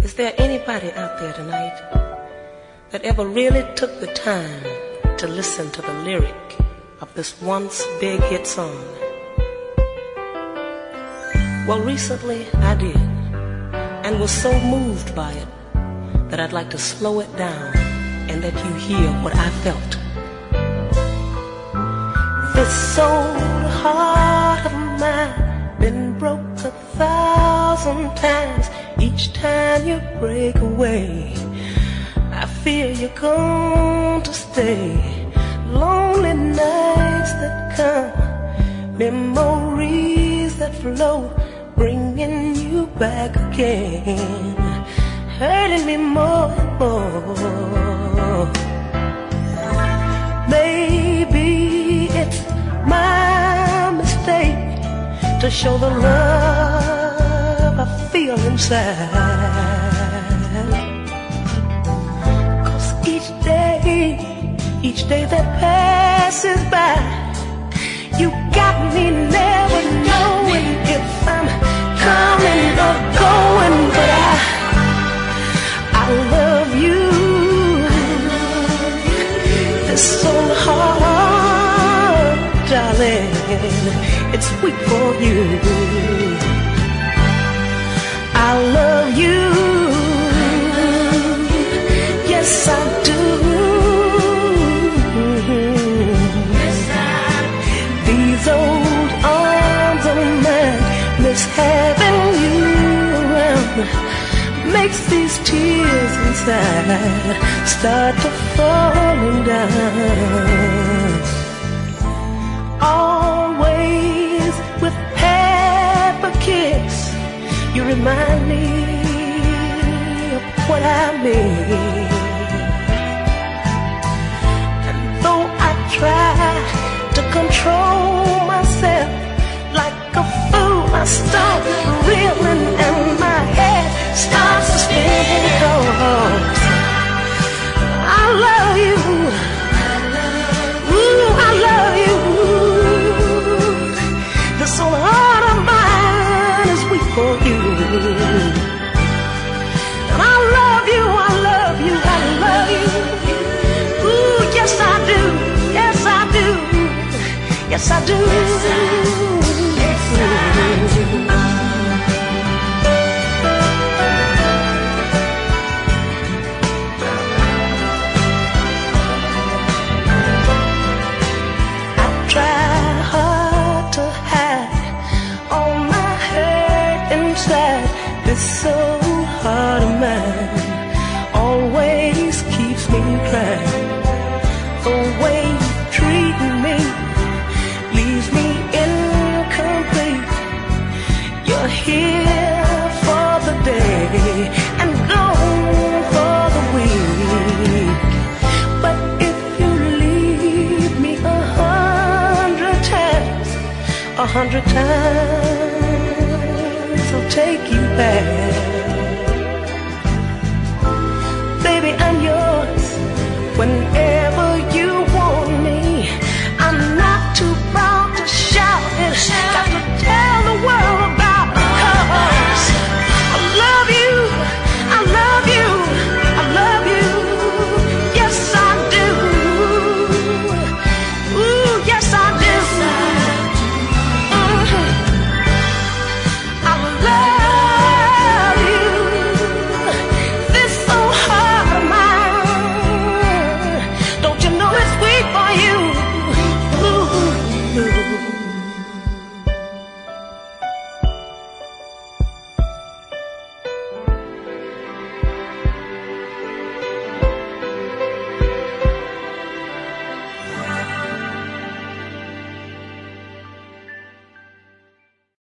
Is there anybody out there tonight that ever really took the time to listen to the lyric of this once big hit song? Well, recently I did, and was so moved by it that I'd like to slow it down and let you hear what I felt. This old heart of mine been broke 1,000 times. Each time you break away, I fear you're going to stay. Lonely nights that come, memories that flow, bringing you back again, hurting me more and more. Maybe it's my mistake to show the love I feel inside. 'Cause each day that passes by, you got me never knowing if I'm coming or going. But I love you. This old heart, darling, it's weak for you. I love you. Yes, I do. Yes, these old arms of mine miss having you around. Makes these tears inside start to falling down. Always with half a kiss, you remind me of what I mean. And though I try to control myself like a fool, I start reeling and my head starts to spin. 'Cause I love you. Ooh, I love you. This old heart of mine is weak for you. And I love you, I love you, I love you. Ooh, yes I do, yes I do, yes I do. Yes, I do. This old heart of mine always keeps me crying. The way you treat me leaves me incomplete. You're here for the day and gone for the week. But if you leave me 100 times, 100 times I'll take you back.